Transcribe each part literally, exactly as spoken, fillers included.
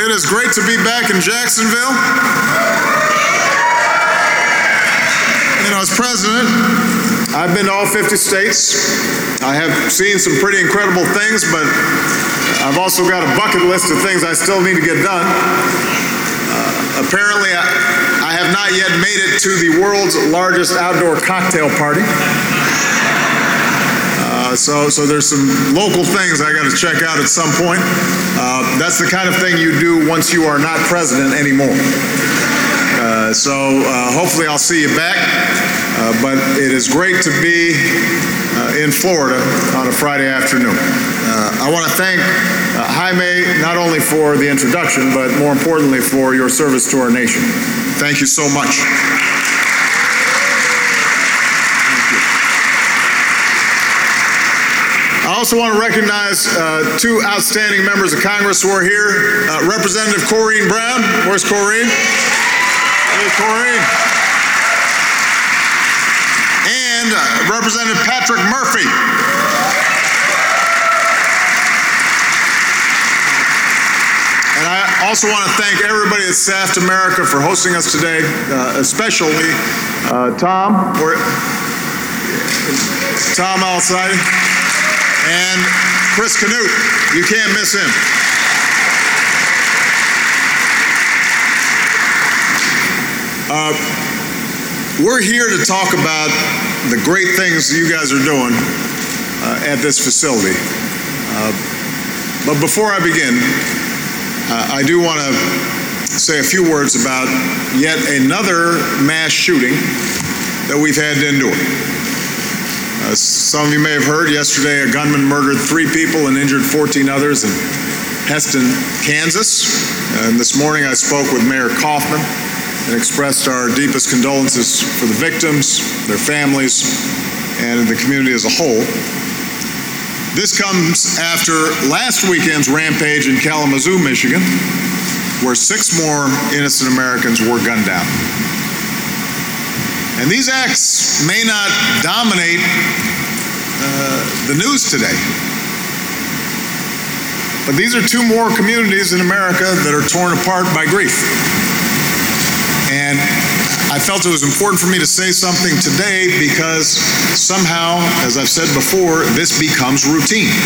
it is great to be back in Jacksonville. You know, as president, I've been to all fifty states. I have seen some pretty incredible things, but I've also got a bucket list of things I still need to get done. Uh, apparently, I, I have not yet made it to the world's largest outdoor cocktail party. Uh, so, so there's some local things I got to check out at some point. Uh, that's the kind of thing you do once you are not president anymore. Uh, so uh, hopefully I'll see you back, uh, but it is great to be uh, in Florida on a Friday afternoon. Uh, I want to thank uh, Jaime not only for the introduction, but more importantly for your service to our nation. Thank you so much. I also want to recognize uh, two outstanding members of Congress who are here. Uh, Representative Corrine Brown. Where's Corrine? Hey, Corrine. And uh, Representative Patrick Murphy. And I also want to thank everybody at SAFT America for hosting us today, uh, especially uh, Tom, or Tom Al-Saidi, and Chris Canute. You can't miss him. Uh, we're here to talk about the great things you guys are doing uh, at this facility. Uh, but before I begin, uh, I do want to say a few words about yet another mass shooting that we've had to endure. Uh, some of you may have heard yesterday a gunman murdered three people and injured fourteen others in Heston, Kansas. And this morning I spoke with Mayor Kaufman and expressed our deepest condolences for the victims, their families, and the community as a whole. This comes after last weekend's rampage in Kalamazoo, Michigan, where six more innocent Americans were gunned down. And these acts may not dominate uh, the news today, but these are two more communities in America that are torn apart by grief. And I felt it was important for me to say something today because somehow, as I've said before, this becomes routine.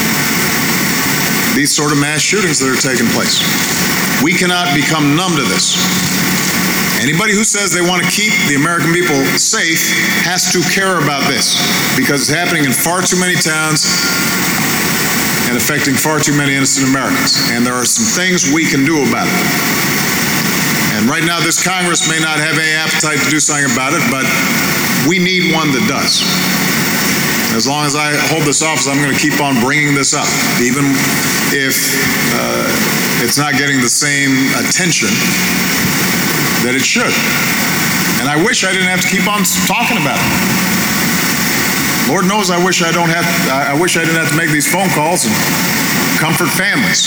These sort of mass shootings that are taking place. We cannot become numb to this. Anybody who says they want to keep the American people safe has to care about this because it's happening in far too many towns and affecting far too many innocent Americans. And there are some things we can do about it. And right now this Congress may not have any appetite to do something about it, but we need one that does. As long as I hold this office, I'm going to keep on bringing this up, even if uh, it's not getting the same attention that it should. And I wish I didn't have to keep on talking about it. Lord knows I wish I don't have I wish I didn't have to make these phone calls and comfort families.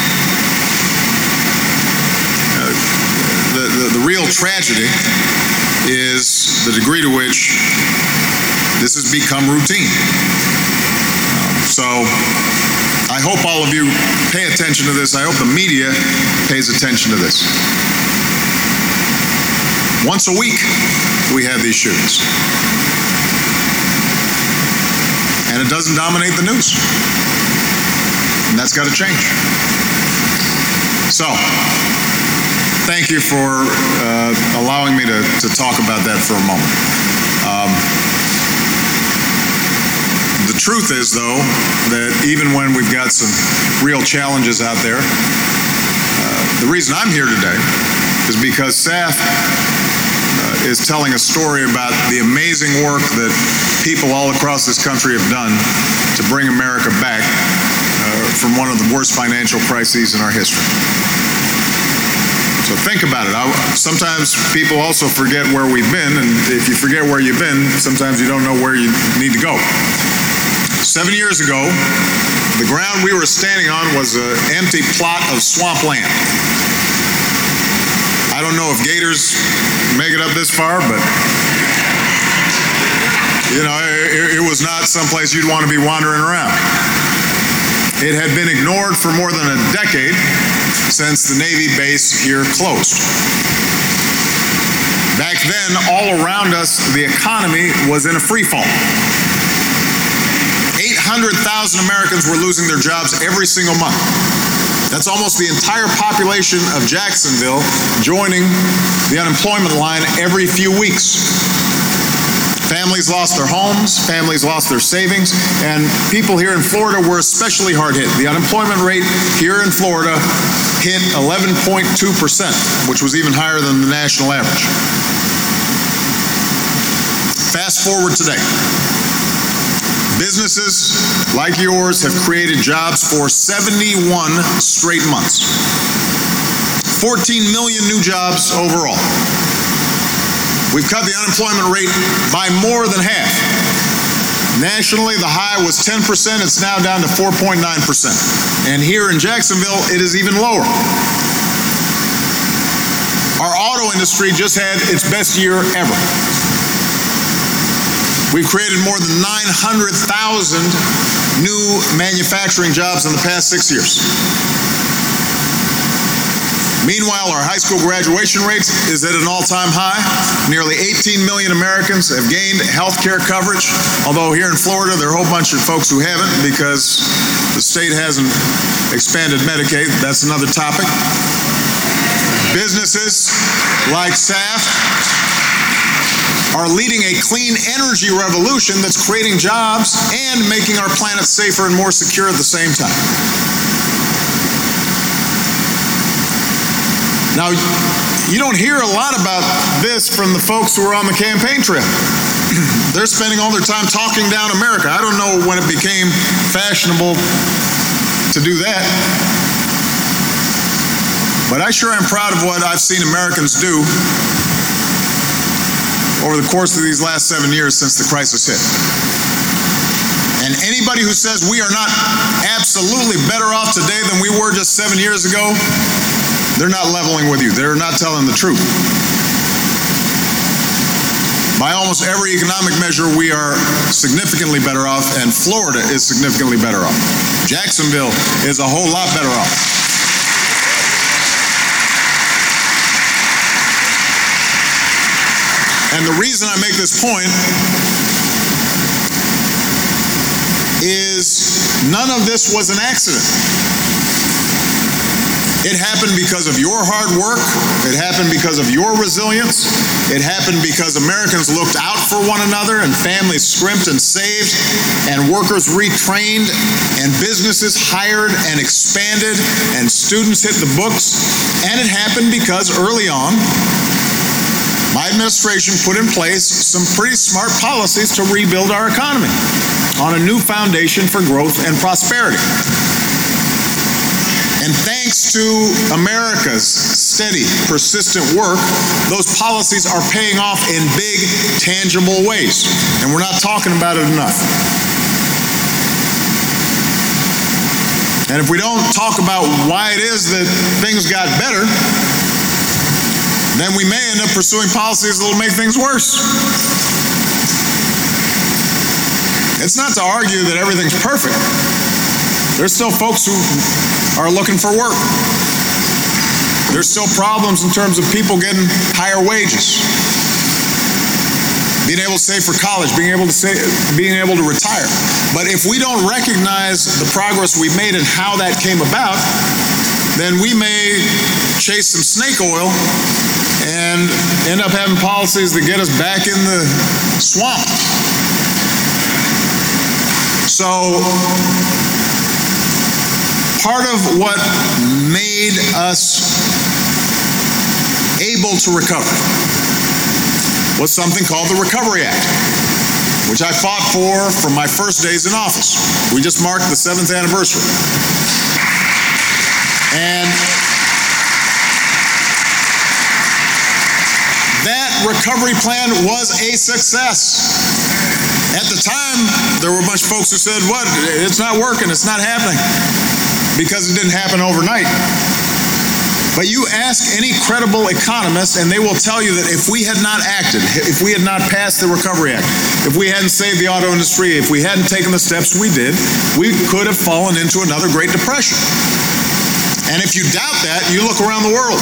Uh, the, the, the real tragedy is the degree to which this has become routine. Uh, so I hope all of you pay attention to this. I hope the media pays attention to this. Once a week, we have these shootings. And it doesn't dominate the news. And that's got to change. So, thank you for uh, allowing me to, to talk about that for a moment. Um, the truth is, though, that even when we've got some real challenges out there, uh, the reason I'm here today is because SAFT Uh, is telling a story about the amazing work that people all across this country have done to bring America back uh, from one of the worst financial crises in our history. So think about it. I, sometimes people also forget where we've been, and if you forget where you've been, sometimes you don't know where you need to go. Seven years ago, the ground we were standing on was an empty plot of swampland. I don't know if gators make it up this far, but you know, it, it was not someplace you'd want to be wandering around. It had been ignored for more than a decade, since the Navy base here closed. Back then, all around us, the economy was in a free fall. eight hundred thousand Americans were losing their jobs every single month. That's almost the entire population of Jacksonville joining the unemployment line every few weeks. Families lost their homes, families lost their savings, and people here in Florida were especially hard hit. The unemployment rate here in Florida hit eleven point two percent, which was even higher than the national average. Fast forward today. Businesses like yours have created jobs for seventy-one straight months. fourteen million new jobs overall. We've cut the unemployment rate by more than half. Nationally, the high was ten percent. It's now down to four point nine percent. And here in Jacksonville, it is even lower. Our auto industry just had its best year ever. We've created more than nine hundred thousand new manufacturing jobs in the past six years. Meanwhile, our high school graduation rate is at an all-time high. Nearly eighteen million Americans have gained health care coverage, although here in Florida, there are a whole bunch of folks who haven't because the state hasn't expanded Medicaid. That's another topic. Businesses like Saft are leading a clean energy revolution that's creating jobs and making our planet safer and more secure at the same time. Now, you don't hear a lot about this from the folks who are on the campaign trail. They're spending all their time talking down America. I don't know when it became fashionable to do that. But I sure am proud of what I've seen Americans do over the course of these last seven years since the crisis hit. And anybody who says we are not absolutely better off today than we were just seven years ago, they're not leveling with you. They're not telling the truth. By almost every economic measure, we are significantly better off, and Florida is significantly better off. Jacksonville is a whole lot better off. And the reason I make this point is none of this was an accident. It happened because of your hard work. It happened because of your resilience. It happened because Americans looked out for one another and families scrimped and saved and workers retrained and businesses hired and expanded and students hit the books. And it happened because early on, my administration put in place some pretty smart policies to rebuild our economy on a new foundation for growth and prosperity. And thanks to America's steady, persistent work, those policies are paying off in big, tangible ways. And we're not talking about it enough. And if we don't talk about why it is that things got better, then we may end up pursuing policies that will make things worse. It's not to argue that everything's perfect. There's still folks who are looking for work. There's still problems in terms of people getting higher wages, being able to save for college, being able to save, being able to retire. But if we don't recognize the progress we've made and how that came about, then we may chase some snake oil and end up having policies that get us back in the swamp. So, part of what made us able to recover was something called the Recovery Act, which I fought for from my first days in office. We just marked the seventh anniversary. And that recovery plan was a success. At the time, there were a bunch of folks who said, what, it's not working, it's not happening, because it didn't happen overnight. But you ask any credible economist and they will tell you that if we had not acted, if we had not passed the Recovery Act, if we hadn't saved the auto industry, if we hadn't taken the steps we did, we could have fallen into another Great Depression. And if you doubt that, you look around the world.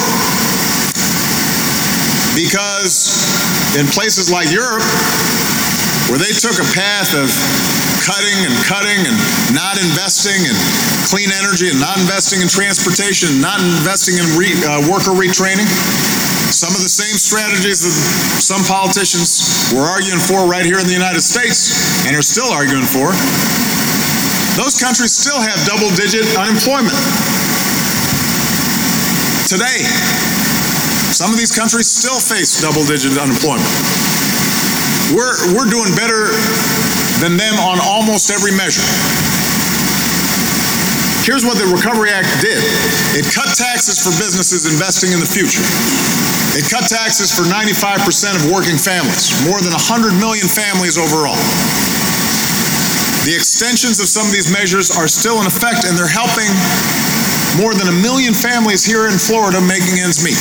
Because in places like Europe, where they took a path of cutting and cutting and not investing in clean energy and not investing in transportation, and not investing in re, uh, worker retraining, some of the same strategies that some politicians were arguing for right here in the United States and are still arguing for, those countries still have double-digit unemployment. Today, some of these countries still face double-digit unemployment. We're, we're doing better than them on almost every measure. Here's what the Recovery Act did. It cut taxes for businesses investing in the future. It cut taxes for ninety-five percent of working families, more than one hundred million families overall. The extensions of some of these measures are still in effect, and they're helping more than a million families here in Florida making ends meet.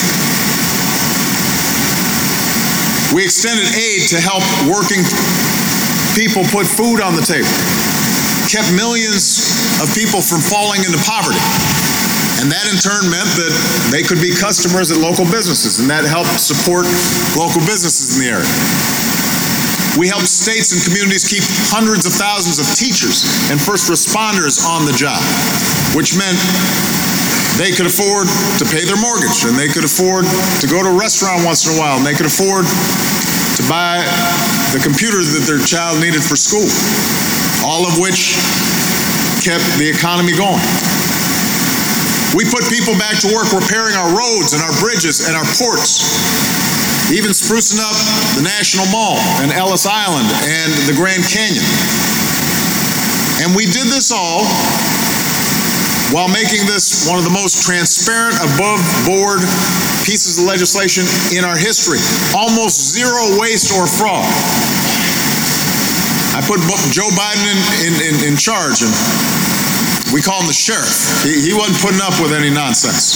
We extended aid to help working people put food on the table, kept millions of people from falling into poverty. And that in turn meant that they could be customers at local businesses, and that helped support local businesses in the area. We helped states and communities keep hundreds of thousands of teachers and first responders on the job, which meant they could afford to pay their mortgage, and they could afford to go to a restaurant once in a while, and they could afford to buy the computer that their child needed for school, all of which kept the economy going. We put people back to work repairing our roads and our bridges and our ports, even sprucing up the National Mall and Ellis Island and the Grand Canyon. And we did this all while making this one of the most transparent, above-board pieces of legislation in our history. Almost zero waste or fraud. I put Joe Biden in, in, in, in charge, and we call him the sheriff. He, he wasn't putting up with any nonsense.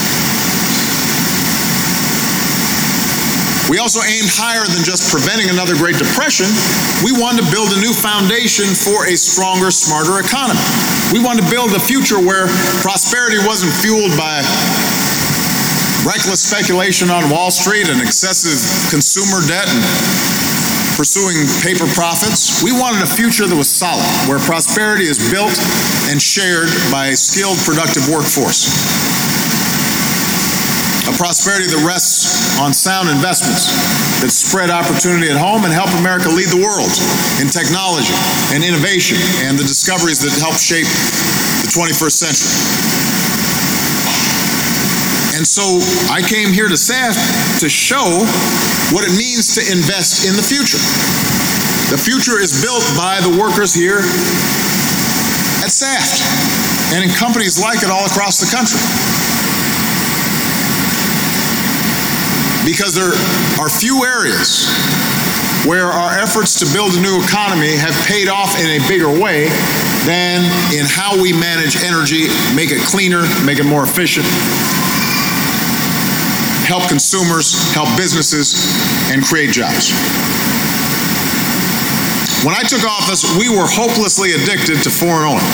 We also aimed higher than just preventing another Great Depression. We wanted to build a new foundation for a stronger, smarter economy. We wanted to build a future where prosperity wasn't fueled by reckless speculation on Wall Street and excessive consumer debt and pursuing paper profits. We wanted a future that was solid, where prosperity is built and shared by a skilled, productive workforce. A prosperity that rests on sound investments that spread opportunity at home and help America lead the world in technology and innovation and the discoveries that help shape the twenty-first century. And so I came here to S A F to show what it means to invest in the future. The future is built by the workers here at S A F and in companies like it all across the country. Because there are few areas where our efforts to build a new economy have paid off in a bigger way than in how we manage energy, make it cleaner, make it more efficient, help consumers, help businesses, and create jobs. When I took office, we were hopelessly addicted to foreign oil.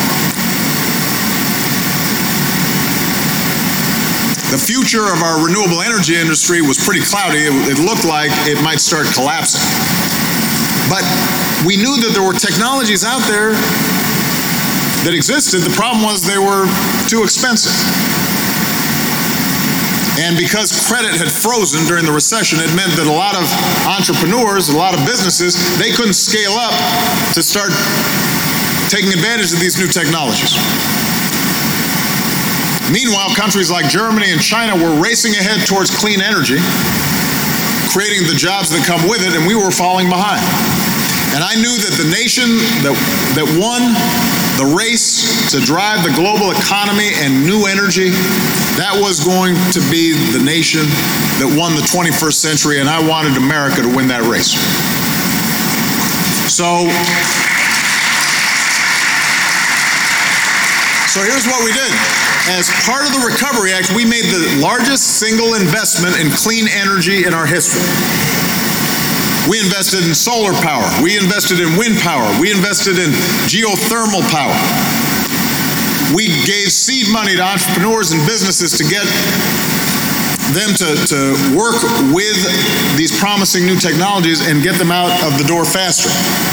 The future of our renewable energy industry was pretty cloudy. It, it looked like it might start collapsing. But we knew that there were technologies out there that existed. The problem was they were too expensive. And because credit had frozen during the recession, it meant that a lot of entrepreneurs, a lot of businesses, they couldn't scale up to start taking advantage of these new technologies. Meanwhile, countries like Germany and China were racing ahead towards clean energy, creating the jobs that come with it, and we were falling behind. And I knew that the nation that, that won the race to drive the global economy and new energy, that was going to be the nation that won the twenty-first century, and I wanted America to win that race. So, so here's what we did. As part of the Recovery Act, we made the largest single investment in clean energy in our history. We invested in solar power. We invested in wind power. We invested in geothermal power. We gave seed money to entrepreneurs and businesses to get them to, to work with these promising new technologies and get them out of the door faster.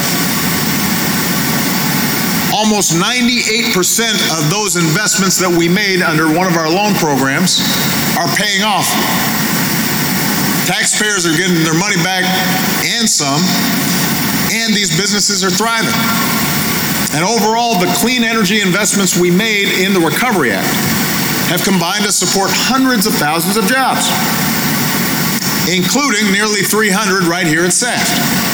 Almost ninety-eight percent of those investments that we made under one of our loan programs are paying off. Taxpayers are getting their money back and some, and these businesses are thriving. And overall, the clean energy investments we made in the Recovery Act have combined to support hundreds of thousands of jobs, including nearly three hundred right here at Saft.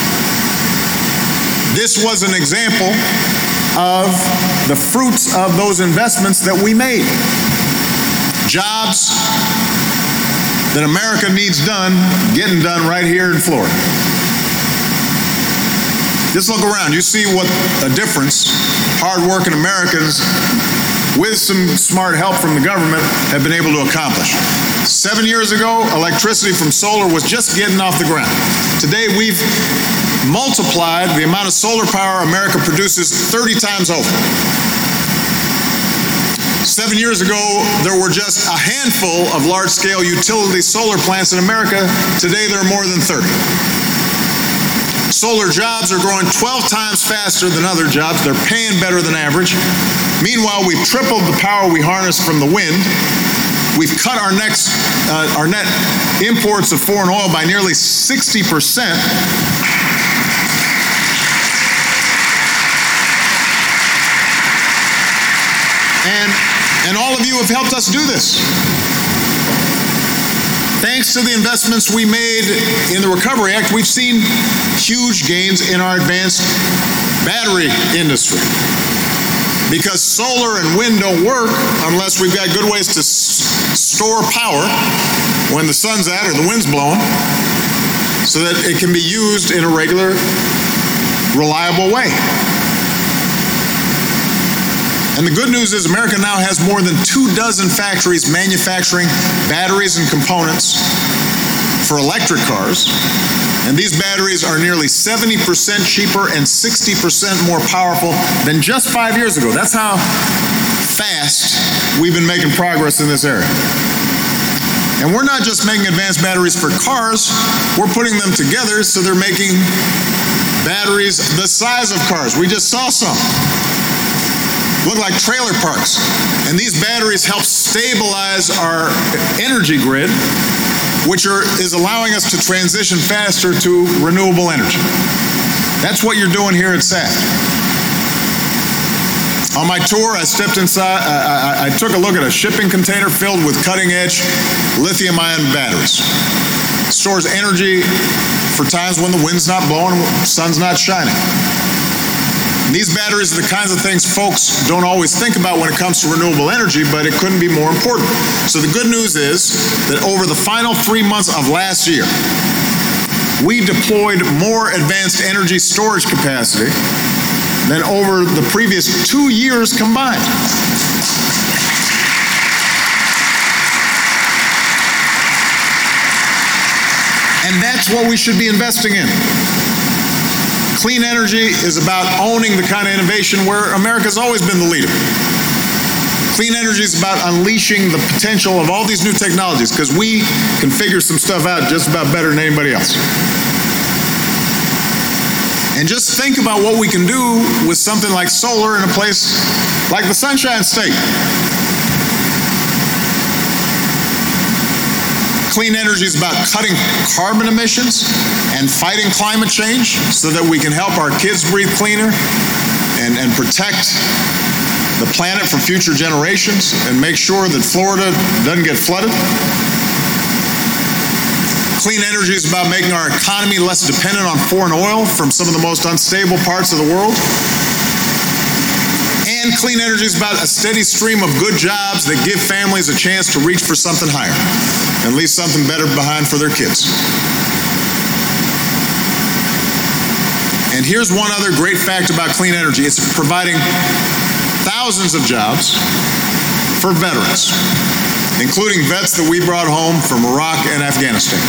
This was an example of the fruits of those investments that we made. Jobs that America needs done, getting done right here in Florida. Just look around, you see what a difference hard-working Americans with some smart help from the government have been able to accomplish. Seven years ago, electricity from solar was just getting off the ground. Today, we've multiplied the amount of solar power America produces thirty times over. Seven years ago, there were just a handful of large-scale utility solar plants in America. Today, there are more than thirty. Solar jobs are growing twelve times faster than other jobs. They're paying better than average. Meanwhile, we've tripled the power we harness from the wind. We've cut our, next, uh, our net imports of foreign oil by nearly sixty percent. And, and all of you have helped us do this. Thanks to the investments we made in the Recovery Act, we've seen huge gains in our advanced battery industry. Because solar and wind don't work unless we've got good ways to s- store power when the sun's out or the wind's blowing, so that it can be used in a regular, reliable way. And the good news is America now has more than two dozen factories manufacturing batteries and components for electric cars. And these batteries are nearly seventy percent cheaper and sixty percent more powerful than just five years ago. That's how fast we've been making progress in this area. And we're not just making advanced batteries for cars, we're putting them together so they're making batteries the size of cars. We just saw some. Look like trailer parks. And these batteries help stabilize our energy grid, which are, is allowing us to transition faster to renewable energy. That's what you're doing here at Saft. On my tour, I stepped inside, I, I, I took a look at a shipping container filled with cutting-edge lithium-ion batteries. It stores energy for times when the wind's not blowing, the sun's not shining. These batteries are the kinds of things folks don't always think about when it comes to renewable energy, but it couldn't be more important. So the good news is that over the final three months of last year, we deployed more advanced energy storage capacity than over the previous two years combined. And that's what we should be investing in. Clean energy is about owning the kind of innovation where America's always been the leader. Clean energy is about unleashing the potential of all these new technologies, because we can figure some stuff out just about better than anybody else. And just think about what we can do with something like solar in a place like the Sunshine State. Clean energy is about cutting carbon emissions and fighting climate change so that we can help our kids breathe cleaner and, and protect the planet for future generations and make sure that Florida doesn't get flooded. Clean energy is about making our economy less dependent on foreign oil from some of the most unstable parts of the world. And clean energy is about a steady stream of good jobs that give families a chance to reach for something higher and leave something better behind for their kids. And here's one other great fact about clean energy. It's providing thousands of jobs for veterans, including vets that we brought home from Iraq and Afghanistan.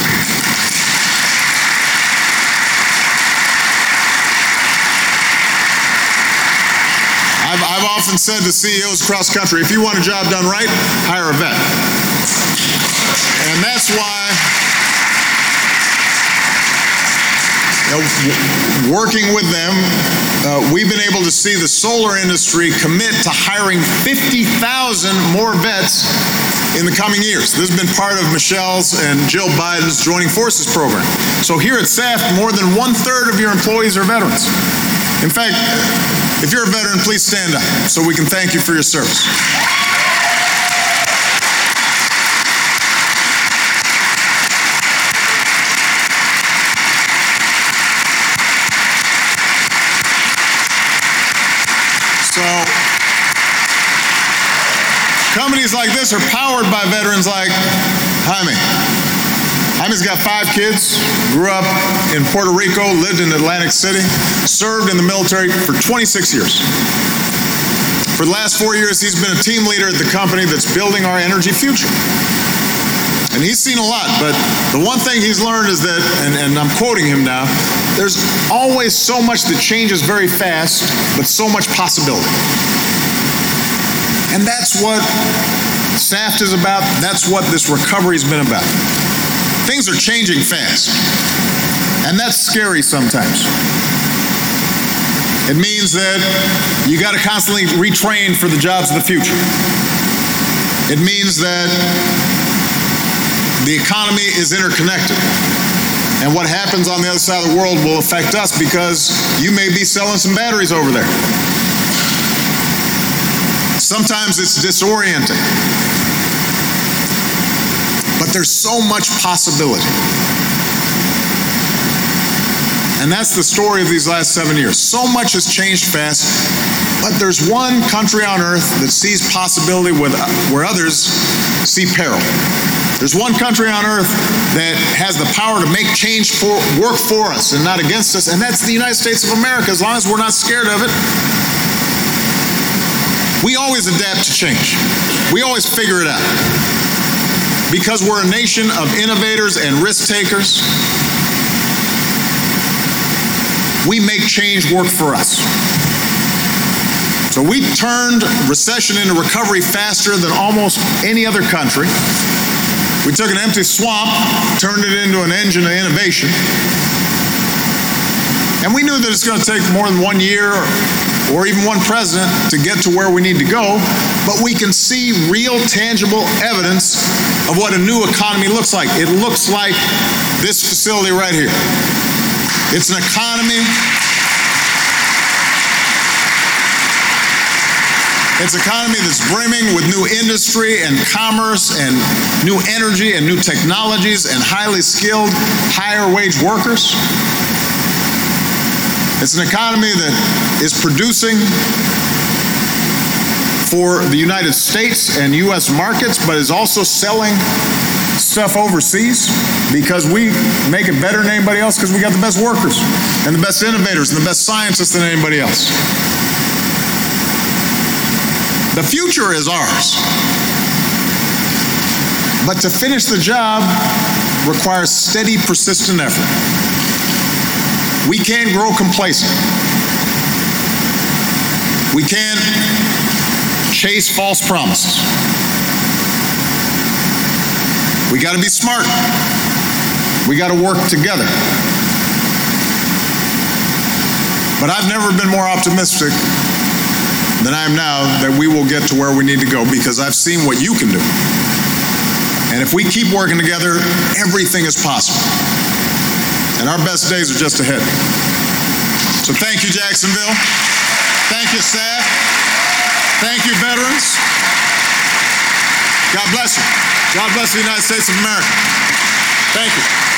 I've, I've often said to C E Os across the country, if you want a job done right, hire a vet. And that's why, you know, working with them, uh, we've been able to see the solar industry commit to hiring fifty thousand more vets in the coming years. This has been part of Michelle's and Jill Biden's Joining Forces program. So here at S A F, more than one third of your employees are veterans. In fact, if you're a veteran, please stand up so we can thank you for your service. So, companies like this are powered by veterans like Jaime. Jaime's got five kids, grew up in Puerto Rico, lived in Atlantic City, served in the military for twenty-six years. For the last four years, he's been a team leader at the company that's building our energy future. And he's seen a lot, but the one thing he's learned is that, and, and I'm quoting him now, there's always so much that changes very fast, but so much possibility. And that's what S A F T is about. That's what this recovery's been about. Things are changing fast, and that's scary sometimes. It means that you got to constantly retrain for the jobs of the future. It means that the economy is interconnected, and what happens on the other side of the world will affect us because you may be selling some batteries over there. Sometimes it's disorienting. But there's so much possibility. And that's the story of these last seven years. So much has changed fast, but there's one country on earth that sees possibility with, where others see peril. There's one country on earth that has the power to make change for, work for us and not against us, and that's the United States of America, as long as we're not scared of it. We always adapt to change. We always figure it out. Because we're a nation of innovators and risk takers, we make change work for us. So we turned recession into recovery faster than almost any other country. We took an empty swamp, turned it into an engine of innovation. And we knew that it's going to take more than one year or even one president to get to where we need to go, but we can see real, tangible evidence of what a new economy looks like. It looks like this facility right here. It's an economy. It's an economy that's brimming with new industry and commerce and new energy and new technologies and highly skilled, higher wage workers. It's an economy that is producing for the United States and U S markets, but is also selling stuff overseas because we make it better than anybody else because we got the best workers and the best innovators and the best scientists than anybody else. The future is ours. But to finish the job requires steady, persistent effort. We can't grow complacent. We can't chase false promises. We got to be smart. We got to work together. But I've never been more optimistic than I am now that we will get to where we need to go because I've seen what you can do. And if we keep working together, everything is possible. And our best days are just ahead. So thank you, Jacksonville. Thank you, S A F. Thank you, veterans. God bless you. God bless the United States of America. Thank you.